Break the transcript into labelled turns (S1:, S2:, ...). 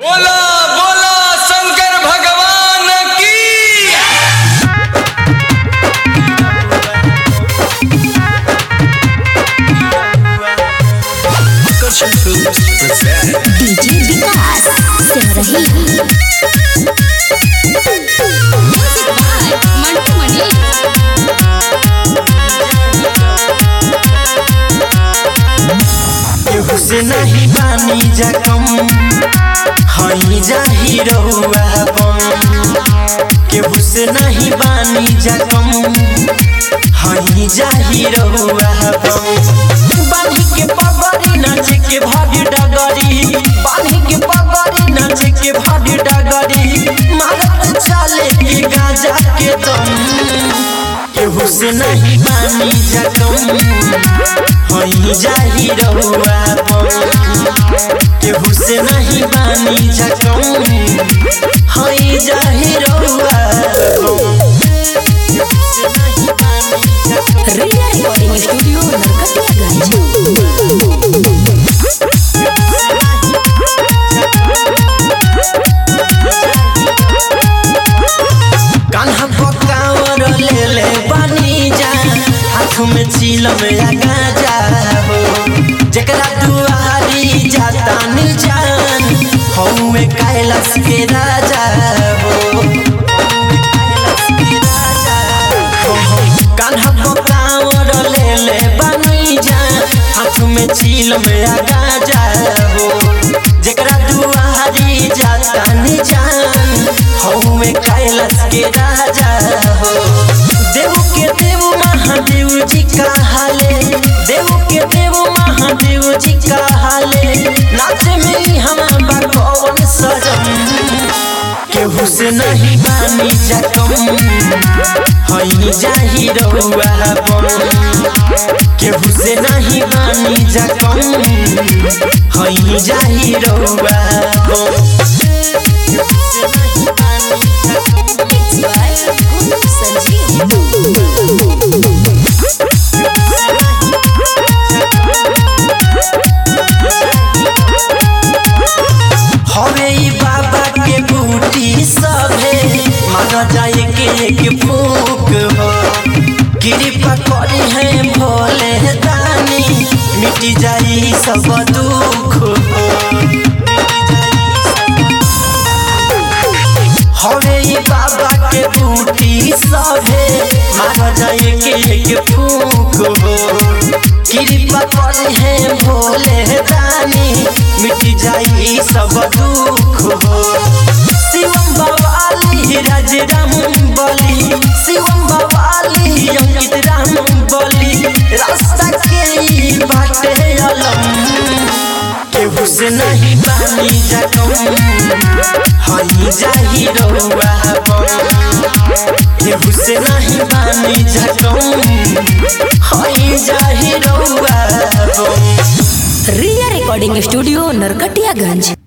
S1: बोला बोला शंकर भगवान की।
S2: DJ Vikas Simrahi music by Mantu Mani.
S3: केहू से नहीं बानी जा कम हई जाही रहुआ बम। केहू से नहीं बानी जा कम हई जाही रहुआ बम। बानी के पगड़ी नाचे के भागी डगरी, बानी के पगड़ी नाचे के भागी डगरी, मारत चाले के गांजा के दम। केहू से नहीं बानी जा कम हई जाही रहुआ बम। केहू से नहीं बानी जा कम हई जाही रहुआ बम। केहू से नहीं बानी जा कम।
S2: Riya recording studio Narkatiaganj.
S3: कान्हा पकावर ले ले बानी जा, हाथ में चीलम लगा जा हो। जकरा दुआरी जाता नी जान हौवे कैलाश के राजा हो। कान्हा पकावर ले ले बानी जा, हाथ में चीलम लगा जा हो। जकरा दुआरी जाता नी जान हौवे कैलाश के राजा हो। देव के देव महादेव जी का हाले, देव के देव महादेव जी का हाले, नाचे में हम भगवान सजम। केहू से नहीं बानी जा कम हई जाही रहुआ बम। केहू से नहीं बानी जा कम हई जाही रहुआ बम। केहू से नहीं बानी जा कम।
S2: बाय संजीव।
S3: हवे ई बाबा के बूटी सभे माना जाए के एक फूक हो। कृपा करी है भोले दानी मिट जाई सब दुख हो। हवे ई बाबा के बूटी सभे माना जाए के एक फूक हो। कृपा करी है भोले दानी मिट जाई सब दुख हो। शिवम बवाली राज राम बली, शिवम बवाली अंकित राम बली, रास्ता के ई बाटे अलम। केहू से नहीं बानी जा कम हई जाही रहुआ बम। केहू से नहीं बानी जा कम हई जाही रहुआ बम।
S2: Riya recording studio Narkatiaganj.